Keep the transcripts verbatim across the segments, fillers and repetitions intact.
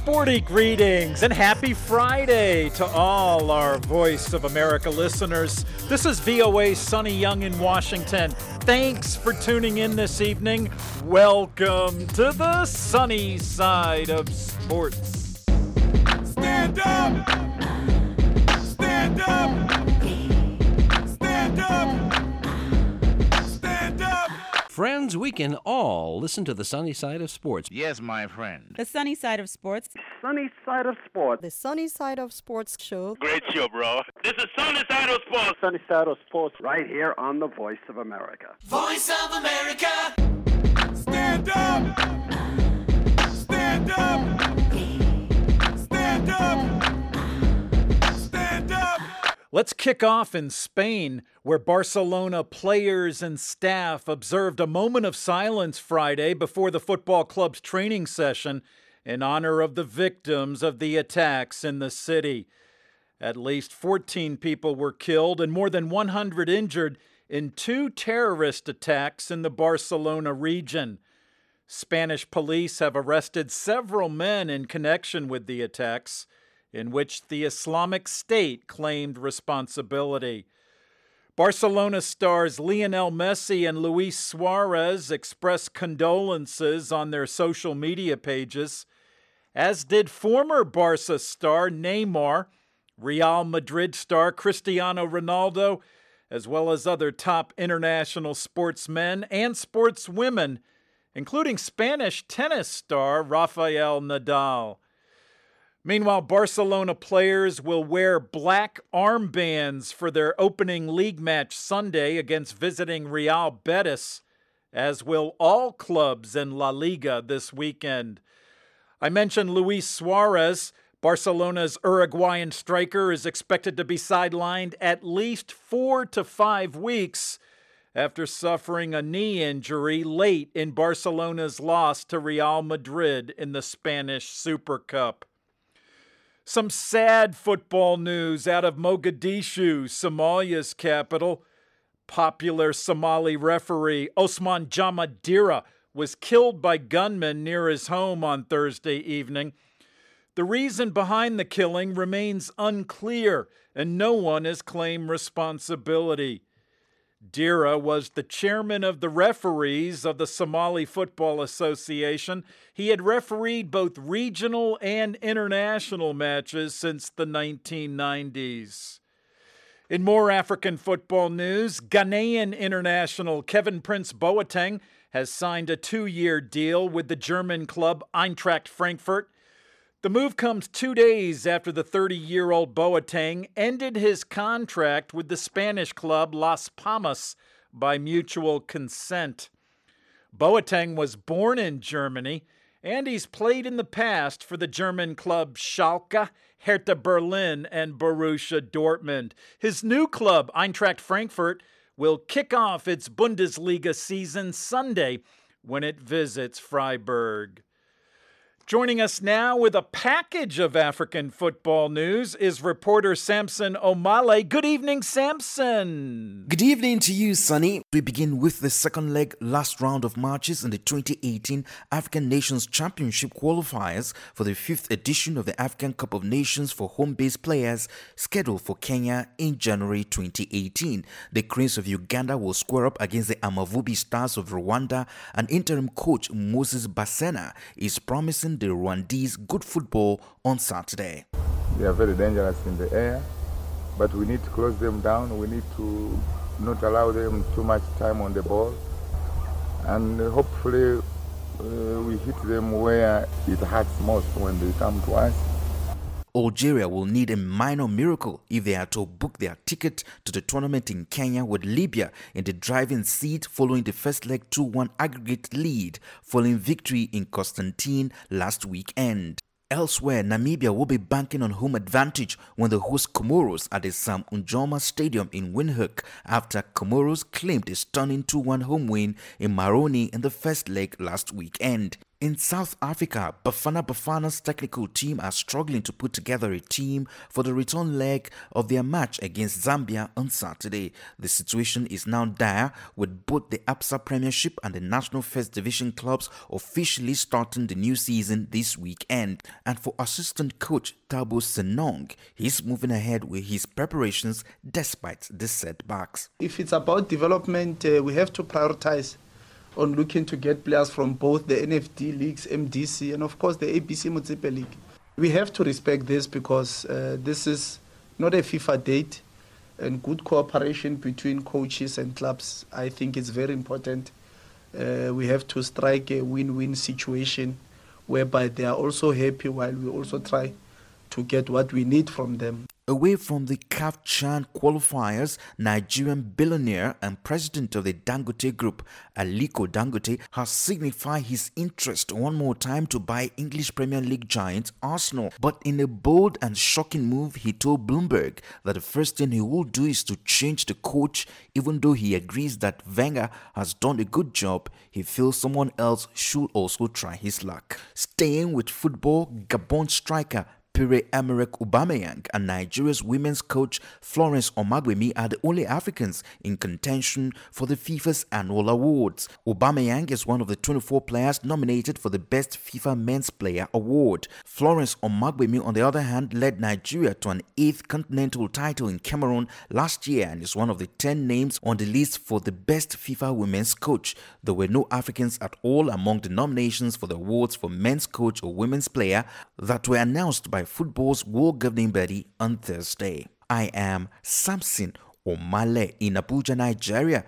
Sporty greetings and happy Friday to all our Voice of America listeners. This is V O A's Sonny Young in Washington. Thanks for tuning in this evening. Welcome to the sunny side of sports. Stand up! Stand up! Stand up! Stand up! Friends, we can all listen to the sunny side of sports. Yes, my friend. The sunny side of sports. Sunny Side of Sports. The Sunny Side of Sports show. Great show, bro. This is Sunny Side of Sports. Sunny Side of Sports right here on the Voice of America. Voice of America! Stand up! Stand up! Stand up! Stand up! Let's kick off in Spain, where Barcelona players and staff observed a moment of silence Friday before the football club's training session in honor of the victims of the attacks in the city. At least fourteen people were killed and more than one hundred injured in two terrorist attacks in the Barcelona region. Spanish police have arrested several men in connection with the attacks, in which the Islamic State claimed responsibility. Barcelona stars Lionel Messi and Luis Suarez expressed condolences on their social media pages, as did former Barca star Neymar, Real Madrid star Cristiano Ronaldo, as well as other top international sportsmen and sportswomen, including Spanish tennis star Rafael Nadal. Meanwhile, Barcelona players will wear black armbands for their opening league match Sunday against visiting Real Betis, as will all clubs in La Liga this weekend. I mentioned Luis Suarez. Barcelona's Uruguayan striker is expected to be sidelined at least four to five weeks after suffering a knee injury late in Barcelona's loss to Real Madrid in the Spanish Super Cup. Some sad football news out of Mogadishu, Somalia's capital. Popular Somali referee Osman Jamadira was killed by gunmen near his home on Thursday evening. The reason behind the killing remains unclear, and no one has claimed responsibility. Dira was the chairman of the referees of the Somali Football Association. He had refereed both regional and international matches since the nineteen nineties. In more African football news, Ghanaian international Kevin Prince Boateng has signed a two-year deal with the German club Eintracht Frankfurt. The move comes two days after the thirty-year-old Boateng ended his contract with the Spanish club Las Palmas by mutual consent. Boateng was born in Germany, and he's played in the past for the German club Schalke, Hertha Berlin, and Borussia Dortmund. His new club, Eintracht Frankfurt, will kick off its Bundesliga season Sunday when it visits Freiburg. Joining us now with a package of African football news is reporter Samson Omale. Good evening, Samson. Good evening to you, Sonny. We begin with the second leg last round of matches in the twenty eighteen African Nations Championship qualifiers for the fifth edition of the African Cup of Nations for home-based players scheduled for Kenya in January twenty eighteen. The Cranes of Uganda will square up against the Amavubi Stars of Rwanda, and interim coach Moses Basena is promising the Rwandese good football on Saturday. They are very dangerous in the air, but we need to close them down. We need to not allow them too much time on the ball, and hopefully uh, we hit them where it hurts most when they come to us. Algeria will need a minor miracle if they are to book their ticket to the tournament in Kenya, with Libya in the driving seat following the first leg two one aggregate lead following victory in Constantine last weekend. Elsewhere, Namibia will be banking on home advantage when they host Comoros at the Sam Nujoma Stadium in Windhoek after Comoros claimed a stunning two one home win in Maroni in the first leg last weekend. In South Africa, Bafana Bafana's technical team are struggling to put together a team for the return leg of their match against Zambia on Saturday. The situation is now dire, with both the Absa Premiership and the National First Division clubs officially starting the new season this weekend. And for assistant coach Thabo Senong, he's moving ahead with his preparations despite the setbacks. If it's about development, uh, we have to prioritize on looking to get players from both the N F D leagues, M D C, and of course the A B C Motsepe League. We have to respect this because uh, this is not a FIFA date, and good cooperation between coaches and clubs, I think, is very important. Uh, we have to strike a win-win situation whereby they are also happy while we also try to get what we need from them. Away from the C A F CHAN qualifiers, Nigerian billionaire and president of the Dangote Group, Aliko Dangote, has signified his interest one more time to buy English Premier League giant Arsenal. But in a bold and shocking move, he told Bloomberg that the first thing he will do is to change the coach. Even though he agrees that Wenger has done a good job, he feels someone else should also try his luck. Staying with football, Gabon striker Pierre-Emerick Aubameyang and Nigeria's women's coach Florence Omagbemi are the only Africans in contention for the FIFA's annual awards. Aubameyang is one of the twenty-four players nominated for the Best FIFA Men's Player Award. Florence Omagbemi, on the other hand, led Nigeria to an eighth continental title in Cameroon last year and is one of the ten names on the list for the Best FIFA Women's Coach. There were no Africans at all among the nominations for the awards for Men's Coach or Women's Player that were announced by football's world governing body on Thursday. I am Samson Omale in Abuja, Nigeria.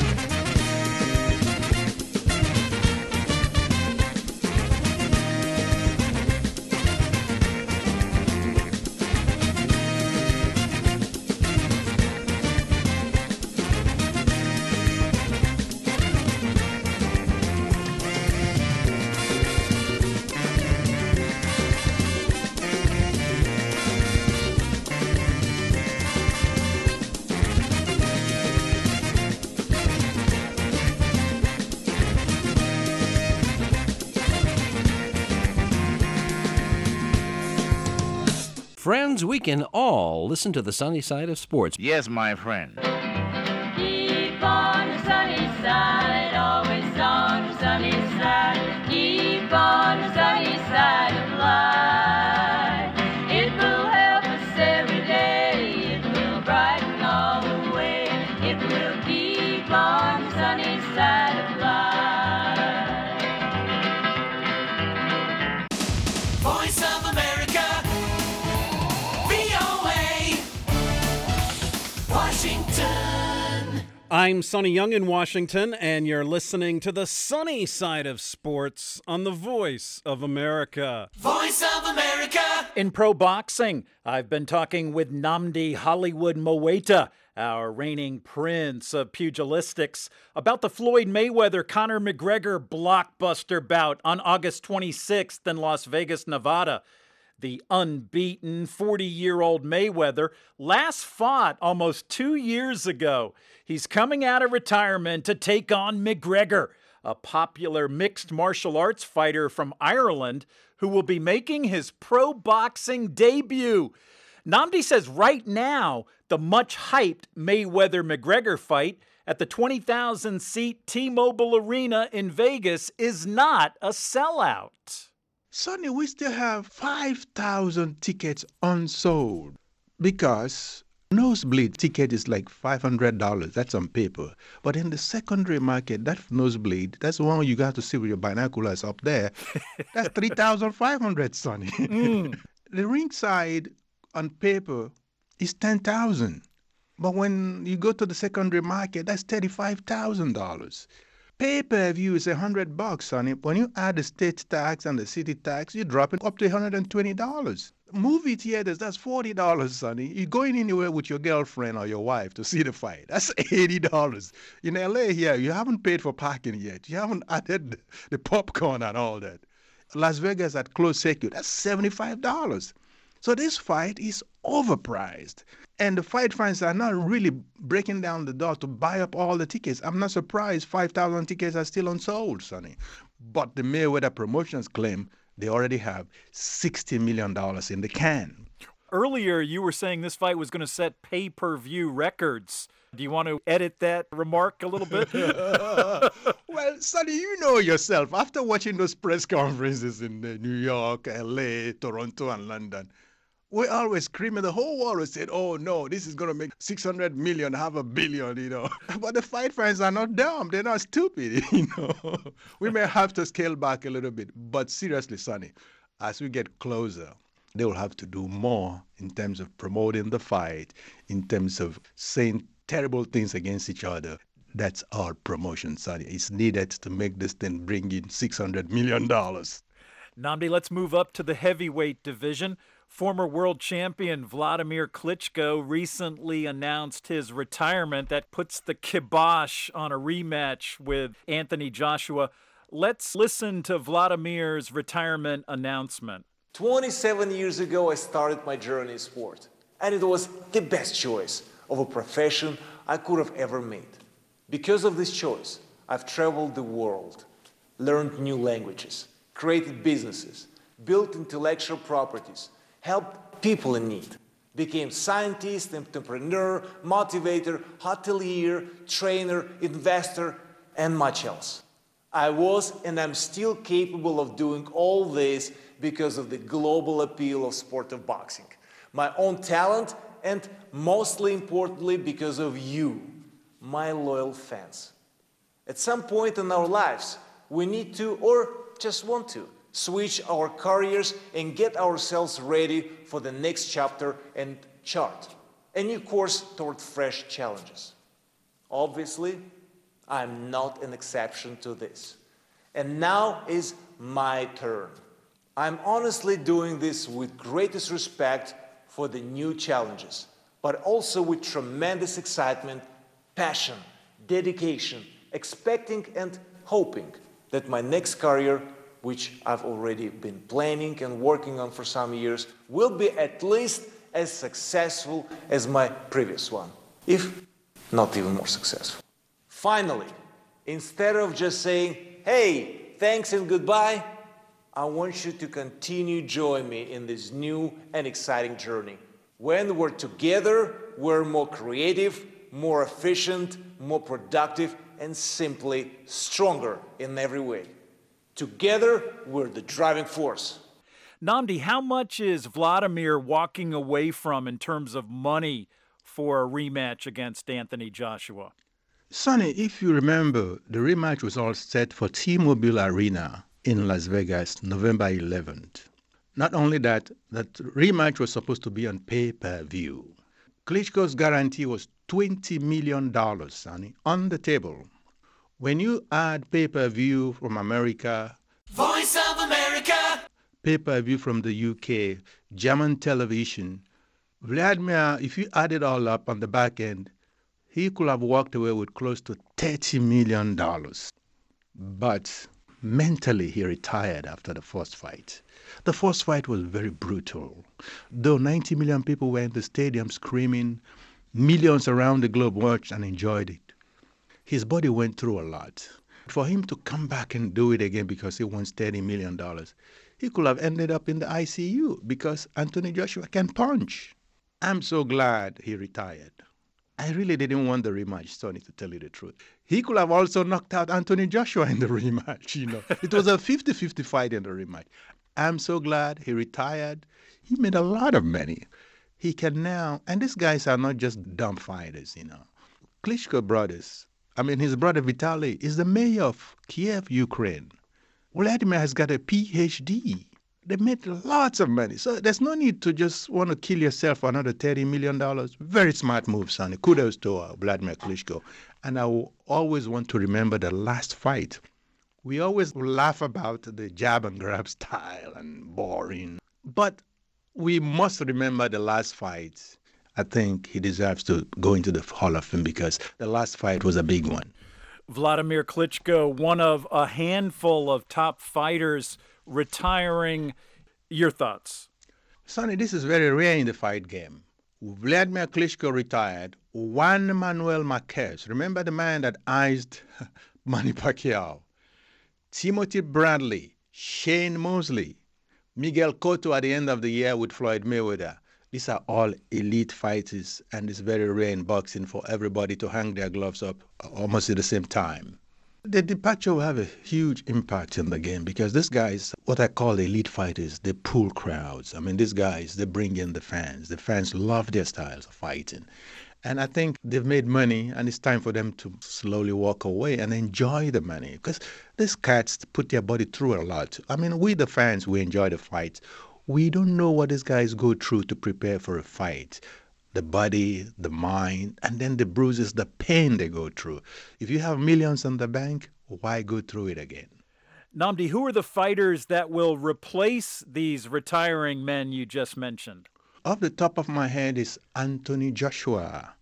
Friends, we can all listen to the sunny side of sports. Yes, my friend. Keep on the sunny side, always on the sunny side. Keep on the sunny side of life. It will help us every day. It will brighten all the way. It will keep on the sunny side of life. Voice of America. Washington. I'm Sonny Young in Washington, and you're listening to the sunny side of sports on the Voice of America. Voice of America. In pro boxing, I've been talking with Nnamdi Hollywood Mowaita, our reigning prince of pugilistics, about the Floyd Mayweather-Conor McGregor blockbuster bout on August twenty-sixth in Las Vegas, Nevada. The unbeaten forty-year-old Mayweather last fought almost two years ago. He's coming out of retirement to take on McGregor, a popular mixed martial arts fighter from Ireland who will be making his pro boxing debut. Nnamdi says right now, the much-hyped Mayweather-McGregor fight at the twenty thousand seat T-Mobile Arena in Vegas is not a sellout. Sonny, we still have five thousand tickets unsold because nosebleed ticket is like five hundred dollars. That's on paper. But in the secondary market, that nosebleed, that's the one you got to see with your binoculars up there. That's three thousand five hundred dollars, Sonny. Mm. The ringside on paper is ten thousand dollars. But when you go to the secondary market, that's thirty-five thousand dollars. Pay-per-view is a hundred bucks, Sonny. When you add the state tax and the city tax, you drop it up to one hundred twenty dollars. Movie theaters, that's forty dollars, Sonny. You're going anywhere with your girlfriend or your wife to see the fight. That's eighty dollars. In L A here, you haven't paid for parking yet. You haven't added the popcorn and all that. Las Vegas at closed circuit, that's seventy-five dollars. So this fight is overpriced. And the fight fans are not really breaking down the door to buy up all the tickets. I'm not surprised five thousand tickets are still unsold, Sonny. But the Mayweather Promotions claim they already have sixty million dollars in the can. Earlier, you were saying this fight was going to set pay-per-view records. Do you want to edit that remark a little bit? Well, Sonny, you know yourself. After watching those press conferences in uh, New York, L A, Toronto, and London, we always screaming. The whole world said, oh, no, this is going to make six hundred million, half a billion, you know. But the fight fans are not dumb. They're not stupid, you know. We may have to scale back a little bit. But seriously, Sonny, as we get closer, they will have to do more in terms of promoting the fight, in terms of saying terrible things against each other. That's our promotion, Sonny. It's needed to make this thing bring in six hundred million dollars. Nnamdi, let's move up to the heavyweight division. Former world champion Vladimir Klitschko recently announced his retirement. That puts the kibosh on a rematch with Anthony Joshua. Let's listen to Vladimir's retirement announcement. twenty-seven years ago, I started my journey in sport, and it was the best choice of a profession I could have ever made. Because of this choice, I've traveled the world, learned new languages, created businesses, built intellectual properties, helped people in need, became scientist, entrepreneur, motivator, hotelier, trainer, investor, and much else. I was and I'm still capable of doing all this because of the global appeal of sport of boxing, my own talent, and mostly importantly because of you, my loyal fans. At some point in our lives, we need to, or just want to, switch our careers and get ourselves ready for the next chapter and chart a new course toward fresh challenges. Obviously, I'm not an exception to this. And now is my turn. I'm honestly doing this with greatest respect for the new challenges, but also with tremendous excitement, passion, dedication, expecting and hoping that my next career, which I've already been planning and working on for some years, will be at least as successful as my previous one, if not even more successful. Finally, instead of just saying, hey, thanks and goodbye, I want you to continue joining me in this new and exciting journey. When we're together, we're more creative, more efficient, more productive, and simply stronger in every way. Together, we're the driving force. Nnamdi, how much is Vladimir walking away from in terms of money for a rematch against Anthony Joshua? Sonny, if you remember, the rematch was all set for T-Mobile Arena in Las Vegas, November eleventh. Not only that, that rematch was supposed to be on pay-per-view. Klitschko's guarantee was twenty million dollars, Sonny, on the table. When you add pay-per-view from America, Voice of America, pay-per-view from the U K, German television, Vladimir, if you add it all up on the back end, he could have walked away with close to thirty million dollars. But mentally, he retired after the first fight. The first fight was very brutal. Though ninety million people were in the stadium screaming, millions around the globe watched and enjoyed it. His body went through a lot. For him to come back and do it again because he wants thirty million dollars, he could have ended up in the I C U because Anthony Joshua can punch. I'm so glad he retired. I really didn't want the rematch, Sonny, to tell you the truth. He could have also knocked out Anthony Joshua in the rematch, you know. It was a fifty-fifty fight in the rematch. I'm so glad he retired. He made a lot of money. He can now, and these guys are not just dumb fighters, you know. Klitschko brothers, I mean, his brother Vitaly is the mayor of Kiev, Ukraine. Vladimir has got a P H D. They made lots of money. So there's no need to just want to kill yourself for another thirty million dollars. Very smart move, Sonny. Kudos to uh, Vladimir Klitschko. And I will always want to remember the last fight. We always laugh about the jab and grab style and boring. But we must remember the last fight. I think he deserves to go into the Hall of Fame because the last fight was a big one. Vladimir Klitschko, one of a handful of top fighters retiring. Your thoughts? Sonny, this is very rare in the fight game. Vladimir Klitschko retired. Juan Manuel Marquez, remember the man that iced Manny Pacquiao? Timothy Bradley, Shane Mosley, Miguel Cotto at the end of the year with Floyd Mayweather. These are all elite fighters, and it's very rare in boxing for everybody to hang their gloves up almost at the same time. The departure will have a huge impact in the game because these guys, what I call elite fighters, they pull crowds. I mean, these guys, they bring in the fans. The fans love their styles of fighting. And I think they've made money, and it's time for them to slowly walk away and enjoy the money because these cats put their body through a lot. I mean, we the fans, we enjoy the fights. We don't know what these guys go through to prepare for a fight. The body, the mind, and then the bruises, the pain they go through. If you have millions in the bank, why go through it again? Nnamdi, who are the fighters that will replace these retiring men you just mentioned? Off the top of my head is Anthony Joshua,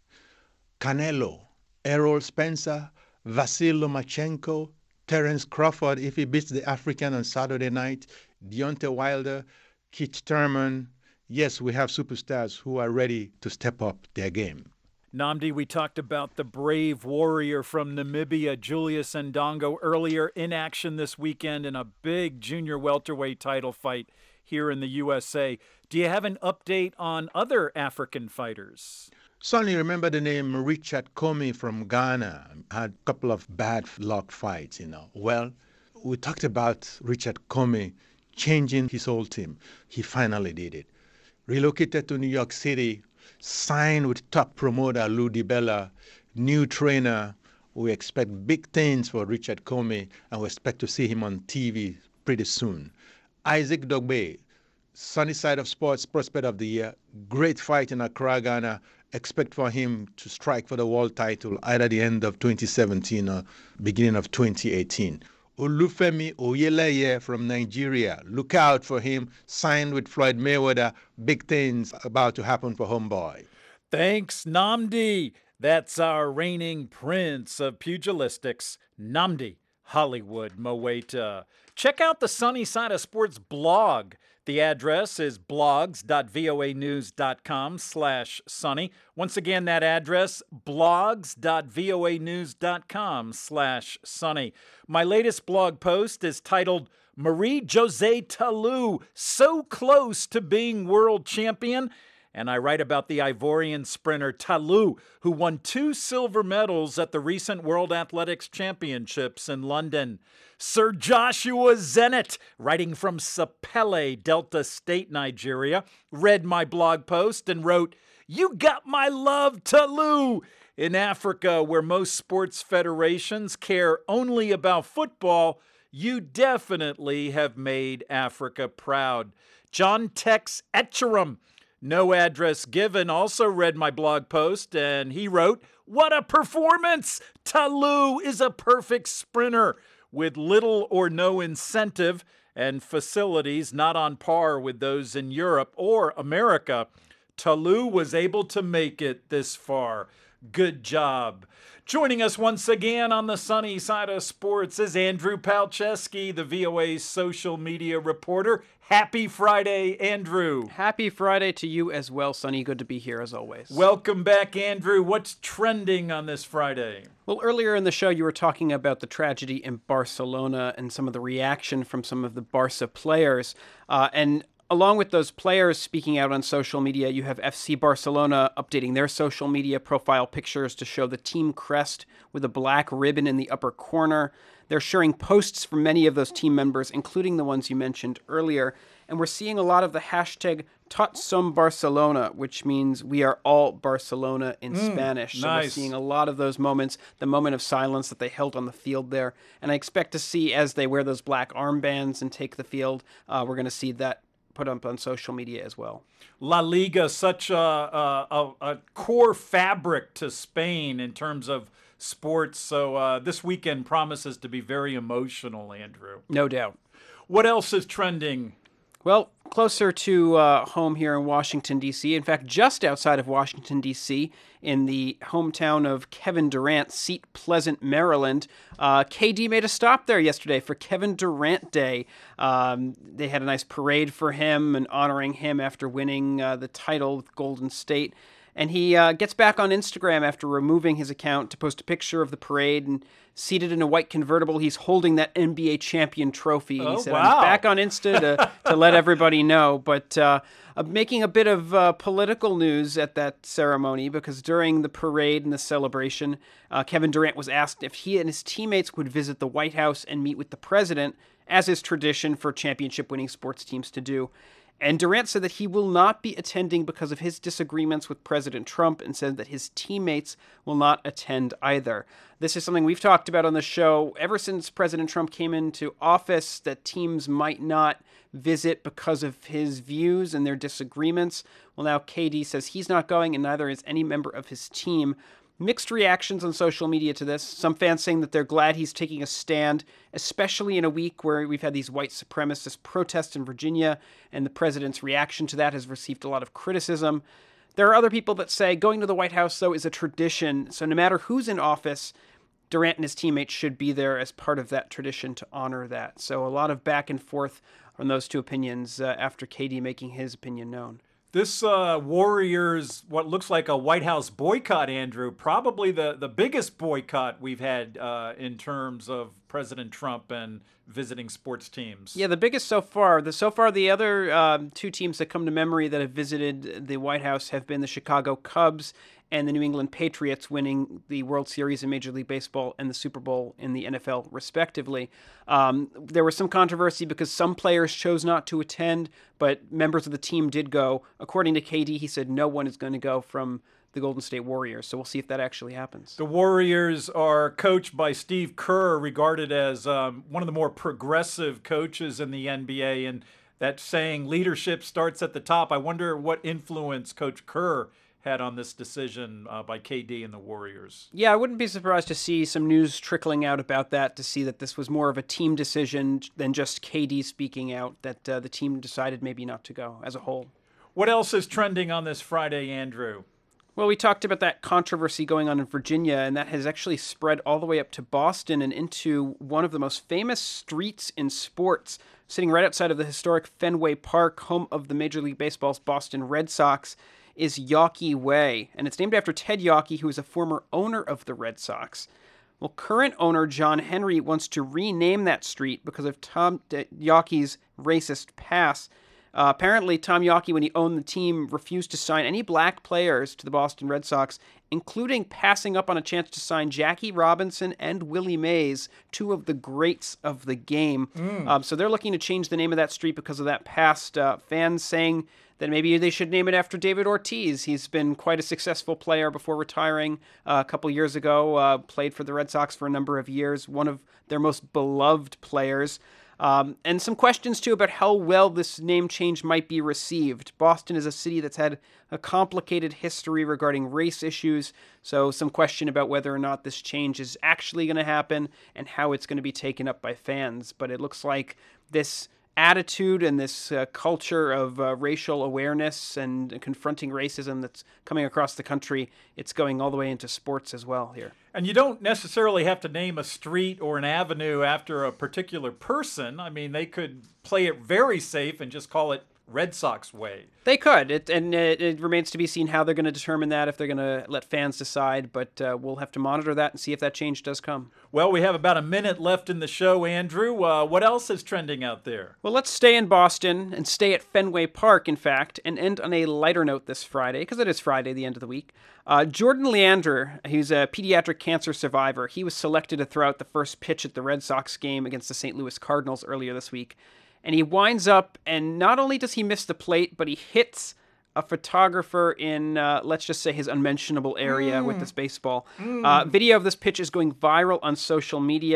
Canelo, Errol Spencer, Vasyl Lomachenko, Terence Crawford if he beats the African on Saturday night, Deontay Wilder, Keith Thurman. Yes, we have superstars who are ready to step up their game. Nnamdi, we talked about the brave warrior from Namibia, Julius Ndongo, earlier in action this weekend in a big junior welterweight title fight here in the U S A. Do you have an update on other African fighters? Sonny, remember the name Richard Comey from Ghana? Had a couple of bad luck fights, you know. Well, we talked about Richard Comey changing his whole team. He finally did it. Relocated to New York City, signed with top promoter Lou DiBella, new trainer. We expect big things for Richard Comey, and we expect to see him on T V pretty soon. Isaac Dogbe, Sunny Side of Sports Prospect of the Year, great fight in Accra, Ghana. Expect for him to strike for the world title either the end of twenty seventeen or beginning of twenty eighteen. Olufemi Oyeleye from Nigeria. Look out for him. Signed with Floyd Mayweather. Big things about to happen for homeboy. Thanks, Nnamdi. That's our reigning prince of pugilistics, Nnamdi Hollywood Moweta. Check out the Sunny Side of Sports blog. The address is blogs.voanews.com slash sunny. Once again, that address, blogs.voanews.com slash sunny. My latest blog post is titled, Marie-Josée Ta Lou, so close to being world champion. And I write about the Ivorian sprinter Ta Lou, who won two silver medals at the recent World Athletics Championships in London. Sir Joshua Zenit, writing from Sapele, Delta State, Nigeria, read my blog post and wrote, "You got my love, Ta Lou." In Africa, where most sports federations care only about football, you definitely have made Africa proud. John Tex Etcherum, no address given, also read my blog post, and he wrote, "What a performance! Ta Lou is a perfect sprinter with little or no incentive and facilities not on par with those in Europe or America. Ta Lou was able to make it this far. Good job." Joining us once again on the Sunny Side of Sports is Andrew Palczewski, the V O A's social media reporter. Happy Friday, Andrew. Happy Friday to you as well, Sunny. Good to be here as always. Welcome back, Andrew. What's trending on this Friday? Well, earlier in the show, you were talking about the tragedy in Barcelona and some of the reaction from some of the Barca players. Uh, and along with those players speaking out on social media, you have F C Barcelona updating their social media profile pictures to show the team crest with a black ribbon in the upper corner. They're sharing posts from many of those team members, including the ones you mentioned earlier. And we're seeing a lot of the hashtag Tots Som Barcelona, which means we are all Barcelona in Mm, Spanish. So nice. we're seeing a lot of those moments, the moment of silence that they held on the field there. And I expect to see, as they wear those black armbands and take the field, uh, we're going to see that put up on social media as well. La Liga, such a, a, a, a core fabric to Spain in terms of sports. So uh, this weekend promises to be very emotional, Andrew. No doubt. What else is trending? Well, closer to uh, home here in Washington, D C, in fact, just outside of Washington, D C, in the hometown of Kevin Durant, Seat Pleasant, Maryland, uh, K D made a stop there yesterday for Kevin Durant Day. Um, they had a nice parade for him and honoring him after winning uh, the title with Golden State. And he uh, gets back on Instagram after removing his account to post a picture of the parade, and seated in a white convertible, he's holding that N B A champion trophy. Oh, he said, wow. I'm back on Insta to, to let everybody know. But uh, uh, making a bit of uh, political news at that ceremony, because during the parade and the celebration, uh, Kevin Durant was asked if he and his teammates would visit the White House and meet with the president, as is tradition for championship-winning sports teams to do. And Durant said that he will not be attending because of his disagreements with President Trump, and said that his teammates will not attend either. This is something we've talked about on the show ever since President Trump came into office, that teams might not visit because of his views and their disagreements. Well, now K D says he's not going, and neither is any member of his team. Mixed reactions on social media to this. Some fans saying that they're glad he's taking a stand, especially in a week where we've had these white supremacist protests in Virginia, and the president's reaction to that has received a lot of criticism. There are other people that say going to the White House, though, is a tradition. So no matter who's in office, Durant and his teammates should be there as part of that tradition to honor that. So a lot of back and forth on those two opinions uh, after K D making his opinion known. This uh, Warriors, what looks like a White House boycott, Andrew, probably the, the biggest boycott we've had uh, in terms of President Trump and visiting sports teams. Yeah, the biggest so far. The so far, the other um, two teams that come to memory that have visited the White House have been the Chicago Cubs and the New England Patriots, winning the World Series in Major League Baseball and the Super Bowl in the N F L, respectively. Um, there was some controversy because some players chose not to attend, but members of the team did go. According to K D, he said no one is going to go from the Golden State Warriors, so we'll see if that actually happens. The Warriors are coached by Steve Kerr, regarded as um, one of the more progressive coaches in the N B A, and that saying leadership starts at the top. I wonder what influence Coach Kerr had on this decision uh, by K D and the Warriors. Yeah, I wouldn't be surprised to see some news trickling out about that, to see that this was more of a team decision than just K D speaking out, that uh, the team decided maybe not to go as a whole. What else is trending on this Friday, Andrew? Well, we talked about that controversy going on in Virginia, and that has actually spread all the way up to Boston and into one of the most famous streets in sports, sitting right outside of the historic Fenway Park, home of the Major League Baseball's Boston Red Sox, is Yawkey Way, and it's named after Ted Yawkey, who is a former owner of the Red Sox. Well, current owner John Henry wants to rename that street because of Tom Yawkey's racist past. Uh, apparently, Tom Yawkey, when he owned the team, refused to sign any black players to the Boston Red Sox, including passing up on a chance to sign Jackie Robinson and Willie Mays, two of the greats of the game. Mm. Um, so they're looking to change the name of that street because of that past. Uh, fans saying that maybe they should name it after David Ortiz. He's been quite a successful player before retiring uh, a couple years ago, uh, played for the Red Sox for a number of years, one of their most beloved players. Um, and some questions, too, about how well this name change might be received. Boston is a city that's had a complicated history regarding race issues, so some question about whether or not this change is actually going to happen and how it's going to be taken up by fans. But it looks like this attitude and this uh, culture of uh, racial awareness and confronting racism that's coming across the country, it's going all the way into sports as well here. And you don't necessarily have to name a street or an avenue after a particular person. I mean, they could play it very safe and just call it Red Sox Way. They could, it, and it, it remains to be seen how they're going to determine that, if they're going to let fans decide, but uh, we'll have to monitor that and see if that change does come. Well, we have about a minute left in the show, Andrew. Uh, what else is trending out there? Well, let's stay in Boston and stay at Fenway Park, in fact, and end on a lighter note this Friday, because it is Friday, the end of the week. Uh, Jordan Leander, he's a pediatric cancer survivor. He was selected to throw out the first pitch at the Red Sox game against the Saint Louis Cardinals earlier this week. And he winds up, and not only does he miss the plate, but he hits a photographer in, uh, let's just say, his unmentionable area mm. with this baseball. Mm. Uh, video of this pitch is going viral on social media.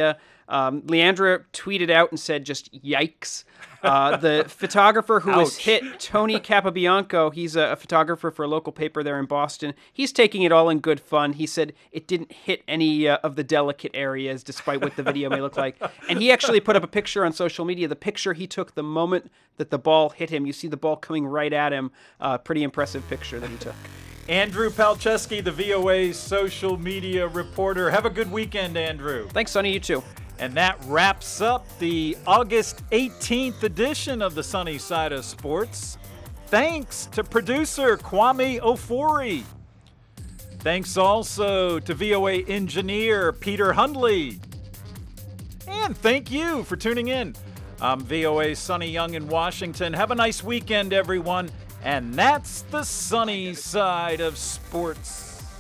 Um, Leandra tweeted out and said just yikes. Uh, the photographer who was hit, Tony Capobianco, he's a, a photographer for a local paper there in Boston. He's taking it all in good fun. He said it didn't hit any uh, of the delicate areas, despite what the video may look like. And he actually put up a picture on social media, the picture he took the moment that the ball hit him. You see the ball coming right at him. Uh, pretty impressive picture that he took. Andrew Palczewski, the V O A's social media reporter. Have a good weekend, Andrew. Thanks, Sonny. You too. And that wraps up the August eighteenth edition of the Sunny Side of Sports. Thanks to producer Kwame Ofori. Thanks also to V O A engineer Peter Hundley. And thank you for tuning in. I'm V O A's Sonny Young in Washington. Have a nice weekend, everyone. And that's the Sunny Side of Sports.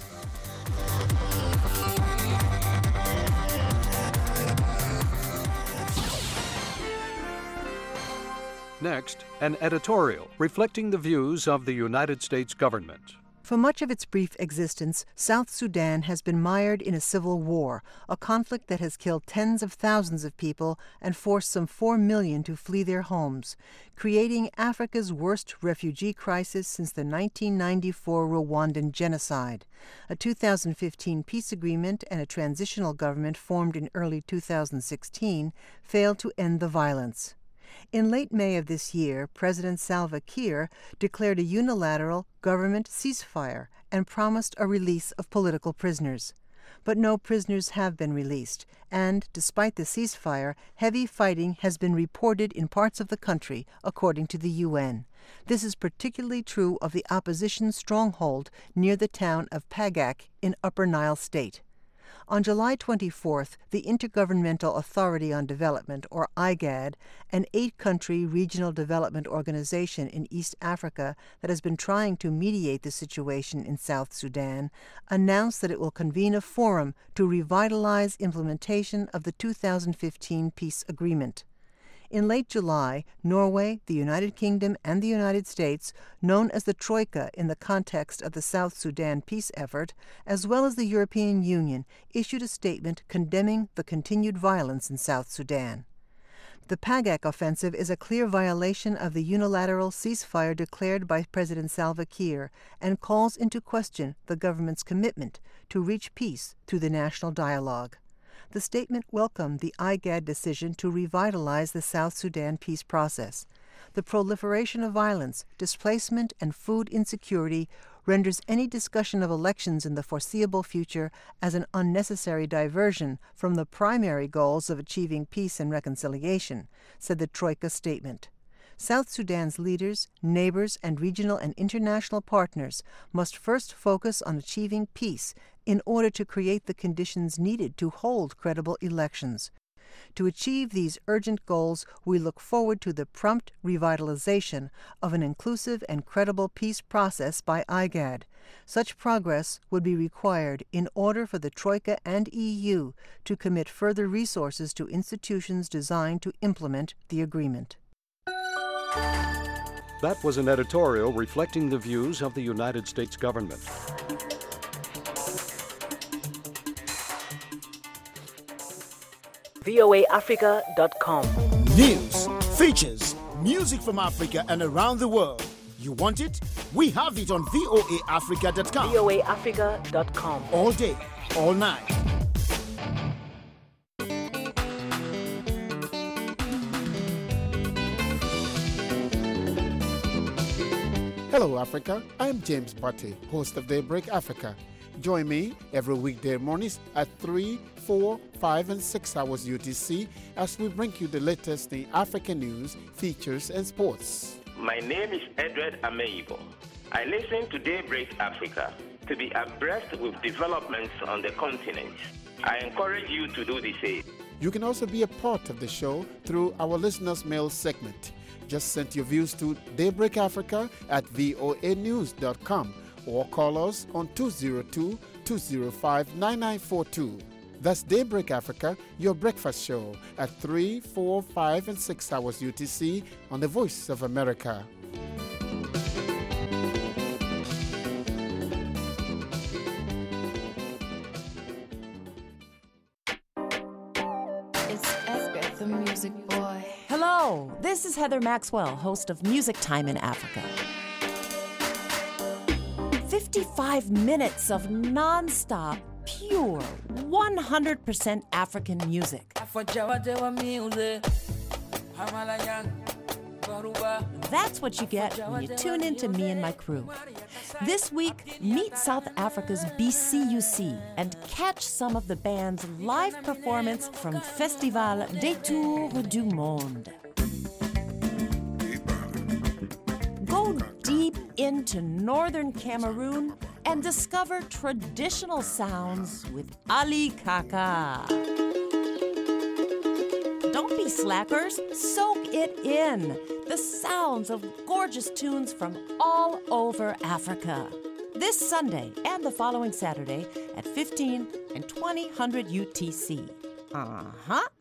Next, an editorial reflecting the views of the United States government. For much of its brief existence, South Sudan has been mired in a civil war, a conflict that has killed tens of thousands of people and forced some four million to flee their homes, creating Africa's worst refugee crisis since the nineteen ninety-four Rwandan genocide. A two thousand fifteen peace agreement and a transitional government formed in early two thousand sixteen failed to end the violence. In late May of this year, President Salva Kiir declared a unilateral government ceasefire and promised a release of political prisoners. But no prisoners have been released, and despite the ceasefire, heavy fighting has been reported in parts of the country, according to the U N. This is particularly true of the opposition stronghold near the town of Pagak in Upper Nile State. On July twenty-fourth, the Intergovernmental Authority on Development, or I G A D, an eight-country regional development organization in East Africa that has been trying to mediate the situation in South Sudan, announced that it will convene a forum to revitalize implementation of the two thousand fifteen peace agreement. In late July, Norway, the United Kingdom, and the United States, known as the Troika in the context of the South Sudan peace effort, as well as the European Union, issued a statement condemning the continued violence in South Sudan. The Pagak offensive is a clear violation of the unilateral ceasefire declared by President Salva Kiir and calls into question the government's commitment to reach peace through the national dialogue. The statement welcomed the I G A D decision to revitalize the South Sudan peace process. The proliferation of violence, displacement, and food insecurity renders any discussion of elections in the foreseeable future as an unnecessary diversion from the primary goals of achieving peace and reconciliation, said the Troika statement. South Sudan's leaders, neighbors, and regional and international partners must first focus on achieving peace in order to create the conditions needed to hold credible elections. To achieve these urgent goals, we look forward to the prompt revitalization of an inclusive and credible peace process by I G A D. Such progress would be required in order for the Troika and E U to commit further resources to institutions designed to implement the agreement. That was an editorial reflecting the views of the United States government. V O A Africa dot com. News, features, music from Africa and around the world. You want it? We have it on V O A Africa dot com. V O A Africa dot com. All day, all night. Hello, Africa. I'm James Butte, host of Daybreak Africa. Join me every weekday mornings at three, four, five, and six hours U T C as we bring you the latest in African news, features, and sports. My name is Edward Ameibo. I listen to Daybreak Africa to be abreast with developments on the continent. I encourage you to do the same. You can also be a part of the show through our listeners' mail segment. Just send your views to Daybreak Africa at V O A news dot com or call us on two zero two, two zero five, nine nine four two. That's Daybreak Africa, your breakfast show at three, four, five, and six hours U T C on the Voice of America. It's boy. Hello, this is Heather Maxwell, host of Music Time in Africa. fifty-five minutes of non-stop, pure, one hundred percent African music. That's what you get when you tune in to me and my crew. This week, meet South Africa's B C U C and catch some of the band's live performance from Festival des Tours du Monde. Go deep into northern Cameroon and discover traditional sounds with Ali Kaka. Don't be slackers, soak it in. The sounds of gorgeous tunes from all over Africa. This Sunday and the following Saturday at fifteen and twenty hundred U T C. Uh-huh.